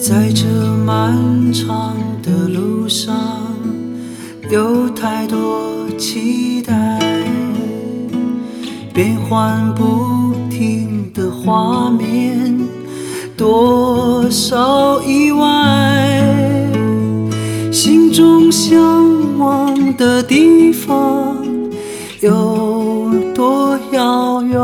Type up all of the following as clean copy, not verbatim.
在这漫长的路上，有太多期待，变幻不停的画面，多少意外，心中向往的地方有多遥远，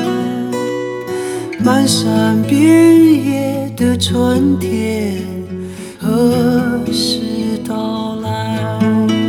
漫山遍野的春天何时到来？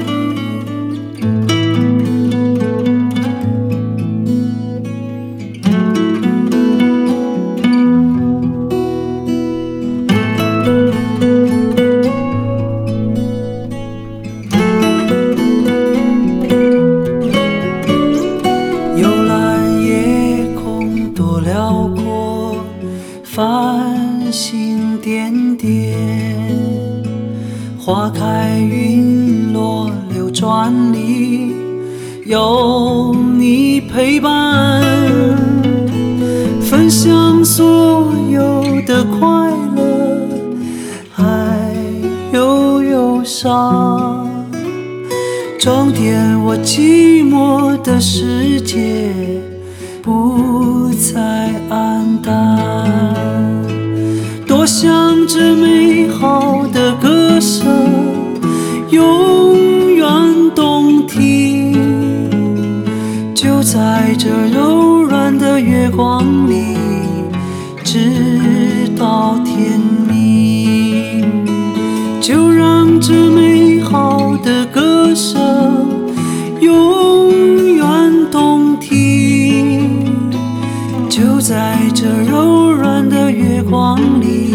幽蓝夜空多辽阔，繁星点点，花开云落流转里有你陪伴，分享所有的快乐还有忧伤，装点我寂寞的世界不再黯淡，多想这美好的歌声永远动听，就在这柔软的月光里直到天明，就让这美好的歌声永远动听，就在这柔软的月光里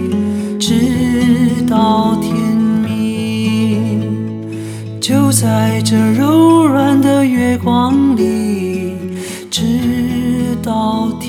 直到天明，就在这柔软的月光里直到天明。